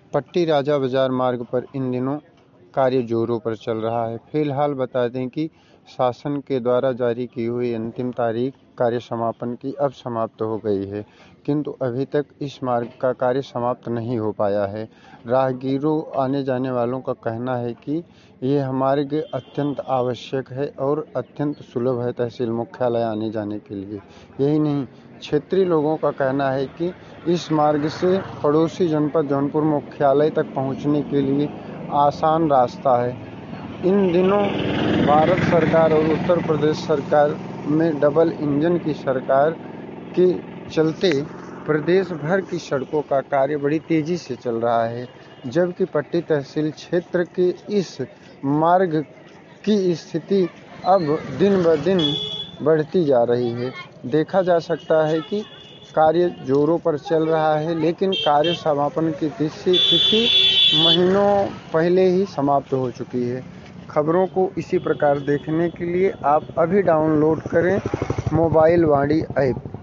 पट्टी राजा बाजार मार्ग पर इन दिनों कार्य जोरों पर चल रहा है। फिलहाल बता दें कि शासन के द्वारा जारी की हुई अंतिम तारीख कार्य समापन की अब समाप्त हो गई है, किंतु अभी तक इस मार्ग का कार्य समाप्त नहीं हो पाया है। राहगीरों आने जाने वालों का कहना है कि यह मार्ग अत्यंत आवश्यक है और अत्यंत सुलभ है तहसील मुख्यालय आने जाने के लिए। यही नहीं, क्षेत्रीय लोगों का कहना है कि इस मार्ग से पड़ोसी जनपद जौनपुर मुख्यालय तक पहुंचने के लिए आसान रास्ता है। इन दिनों भारत सरकार और उत्तर प्रदेश सरकार में डबल इंजन की सरकार के चलते प्रदेश भर की सड़कों का कार्य बड़ी तेजी से चल रहा है, जबकि पट्टी तहसील क्षेत्र के इस मार्ग की स्थिति अब दिन ब दिन बढ़ती जा रही है। देखा जा सकता है कि कार्य जोरों पर चल रहा है, लेकिन कार्य समापन की तिथि महीनों पहले ही समाप्त हो चुकी है। खबरों को इसी प्रकार देखने के लिए आप अभी डाउनलोड करें मोबाइल वाणी ऐप।